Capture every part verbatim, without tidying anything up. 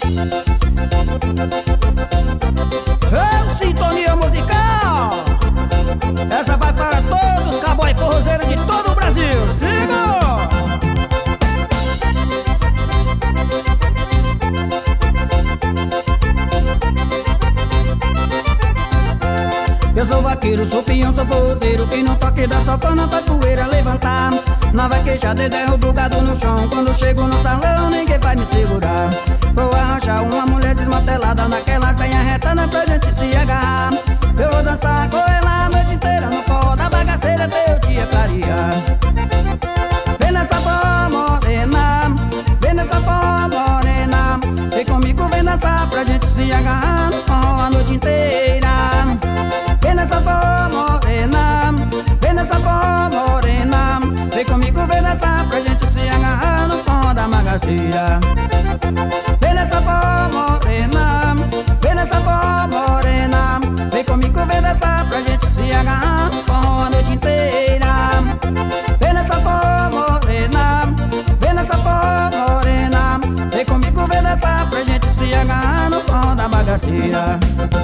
Ô, sintonia musical! Essa vai para todos os cowboy forrozeiros de todo o Brasil. Siga! Eu sou vaqueiro, sou peão, sou forrozeiro, que no toque da sanfona faz poeira levantar. Na vaquejada eu derrubo o gado no chão, quando chego no salão ninguém vai me segurar. Vou arranjar uma mulher desmantelada naquelas bem arretadas pra gente se agarrar. Eu vou dançar com ela a noite inteira no forró da bagaceira até o dia clarear. Vem nessa forró morena, vem nessa forró morena, vem comigo, vem dançar pra gente se agarrar no forró a noite inteira. Vem nessa forró morena, vem nessa forró morena, vem comigo, vem dançar pra gente se agarrar no forró da bagaceira. Vem nessa forró morena, vem nessa forró morena, vem comigo, vem dançar pra gente se agarrar no forró a noite inteira. Vem nessa forró morena, vem nessa forró morena, vem comigo, vem dançar pra gente se agarrar no forró da bagaceira.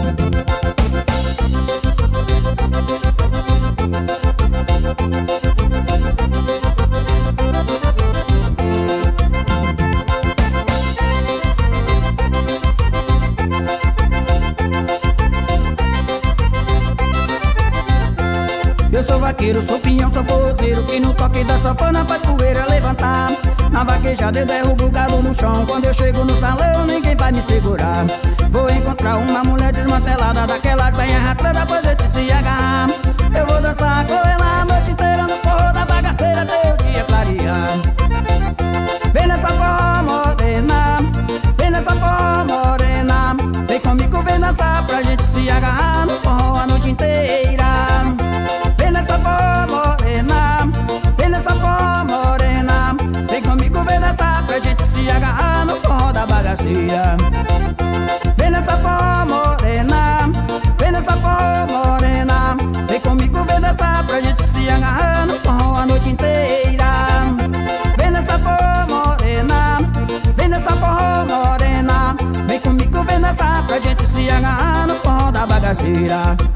Eu sou vaqueiro, sou peão, sou forrozeiro, que no toque da sanfona faz poeira levantar. Na vaquejada eu derrubo o galo no chão, quando eu chego no salão ninguém vai me segurar. Vou encontrar uma mulher desmantelada, daquelas bem arrastradas pra gente se agarrar. Eu vou dançar com ela a noite inteira no forró da bagaceira até o dia clarear. Vem nessa forró morena, vem nessa forró morena, vem comigo, vem dançar pra gente se agarrar no forró a noite inteira. Vem nessa forró morena, vem nessa forró morena, vem comigo, vem dançar pra gente se agarrar no forró da bagaceira. Vem nessa forró morena, vem nessa forró morena, vem comigo, vem dançar pra gente se agarrar no forró a noite inteira. Vem nessa forró morena, vem nessa forró morena, vem comigo, vem dançar pra gente se agarrar no forró da bagaceira.